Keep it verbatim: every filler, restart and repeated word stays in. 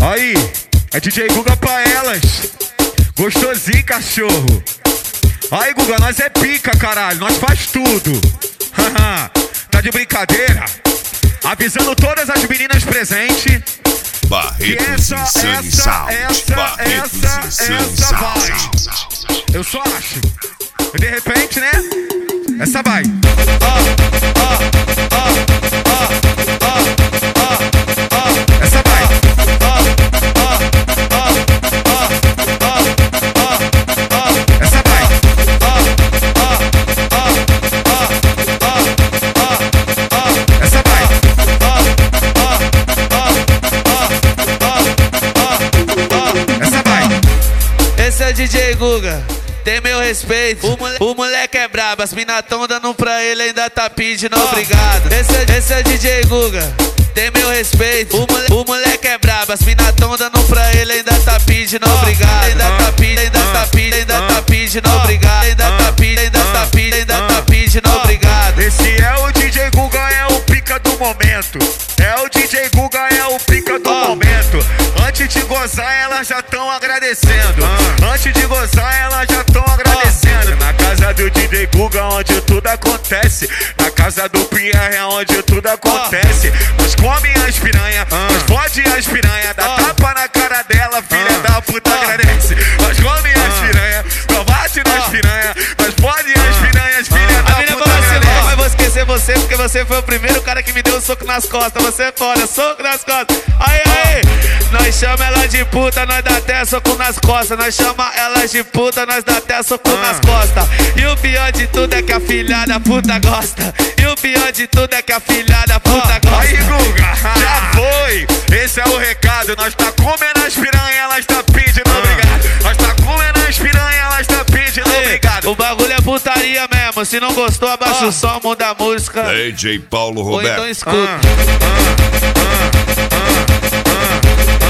Aí, é D J Guga pra elas. Gostosinho, cachorro. Aí, Guga, nós é pica, caralho. Nós faz tudo. Tá de brincadeira? Avisando todas as meninas presentes. Barretos essa, Insane essa, Sound. essa, Barretos essa, Insane essa Sound. vai. Eu só acho. E de repente, né? Essa vai. Essa vai. Essa vai. Essa vai. Essa vai. Esse é D J Guga, tem meu respeito. O, mole o moleque é brabo, as mina tão dando pra ele, ainda tá pedindo obrigado. Esse é, esse é D J Guga, tem meu respeito. O, mole o moleque é brabo, as mina tão dando pra ele, ainda tá pedindo obrigado. Ainda tá pedindo, ainda tá pedindo, ainda tá pedindo obrigado. Ainda tá pedindo, ainda tá pedindo, ainda tá pedindo obrigado. Esse é o D J Guga, é o pica do momento. É o D J Guga, é o pica do momento. Antes de gozar, elas já tão agradecendo. Antes de gozar, elas já tão agradecendo. Na casa do D J Guga, onde tudo acontece. Na casa do Pierre, é onde tudo acontece. Nós come as piranha, nós fode as piranha. Dá tapa na cara dela, filha da puta agradece. Nós come as piranha, nós bate nas piranha. Nós fode as piranhas, filha da puta agradece. Mas vou esquecer você, porque você foi o primeiro cara que me deu um soco nas costas. Você é foda, soco nas costas. Aí, aí, nós chama ela de puta, nós dá até soco nas costas. Nós chama ela de puta, nós dá até soco nas costas. E o pior de tudo é que a filha da puta gosta. E o pior de tudo é que a filha da puta gosta. Aí, Guga, já foi. Esse é o recado. Nós tá comendo as piranha, elas tá pedindo obrigado. Nós tá comendo as piranha, elas tá pedindo obrigado. O bagulho é putaria mesmo. Se não gostou, abaixa o som, muda a música. D J Paulo Ou então Roberto. escuta.